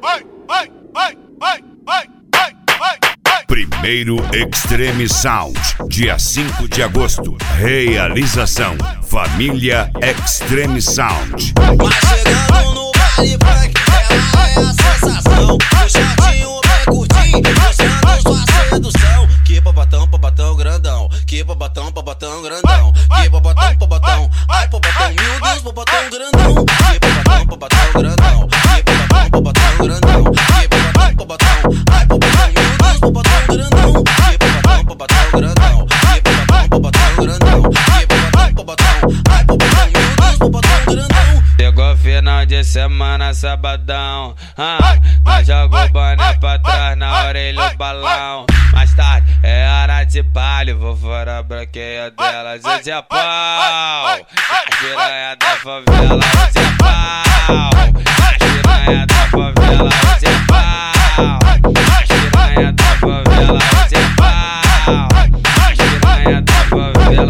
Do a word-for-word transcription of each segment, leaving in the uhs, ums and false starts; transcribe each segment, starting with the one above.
vai, vai, vai, vai, vai, vai, vai, vai. Primeiro Extreme Sound, dia cinco de agosto. Realização Família Extreme Sound. Mas chegando no baile funk, ela é a sensação. O chatinho bem curtinho, mostrando sua sedução. Que babatão, babatão grandão. Que babatão, babatão grandão. Que babatão, babatão. Ai, babatão, meu Deus, babatão grandão. Que babatão, babatão grandão. Que babatão, babatão grandão. Que babatão, babatão. Ai, babatão, meu Deus, babatão grandão. Que babatão, babatão grandão. Que babatão, babatão grandão. Que babatão, babatão. Ai, babatão, meu Deus, babatão grandão. Chegou final de semana, sabadão. Ah, nós jogou boné pra trás, na orelha o balão. Mais tarde é hora de baile, vou fora a branqueia delas. Hoje é pau, a piranha da favela. Hoje é pau, a piranha da favela. Hoje é pau, a piranha da favela. Hoje é pau, a piranha da favela.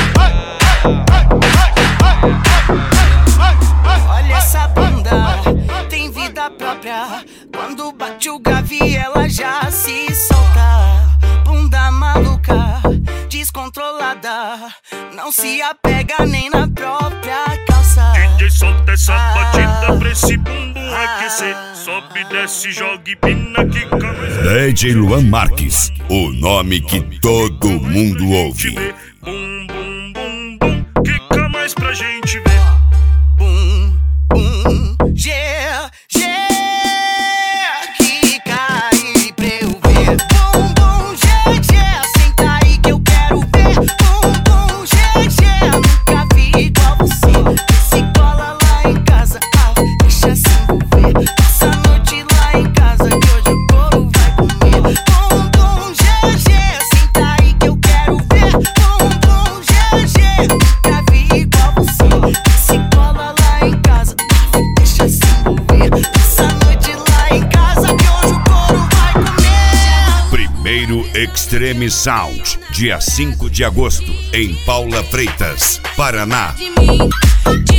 Olha essa bunda, tem vida própria. Quando bate o grave ela já se solta. Bunda maluca, descontrolada, não se apega nem na própria calça. D J solta essa batida pra esse bumbum aquecer. Sobe, desce, joga e pina que cabeça. D J Luan Marques, o nome que todo mundo ouve. Bum, bum, bum, bum, quica mais pra gente ver. Bum, bum, yeah, yeah, quica aí pra eu ver. Bum, bum, yeah, yeah, senta aí que eu quero ver. Bum, bum, yeah, yeah, nunca vi igual você. Se cola lá em casa, ah, deixa se envolver. Essa noite lá em casa que hoje o couro vai comer. Bum, bum, yeah, yeah, senta aí que eu quero ver. Bum, bum, yeah, yeah, nunca vi igual você. Se cola lá em casa, ah, deixa se envolver. Essa noite lá em casa que hoje o couro vai comer. Primeiro Extreme Sound, dia cinco de agosto, em Paula Freitas, Paraná. De mim.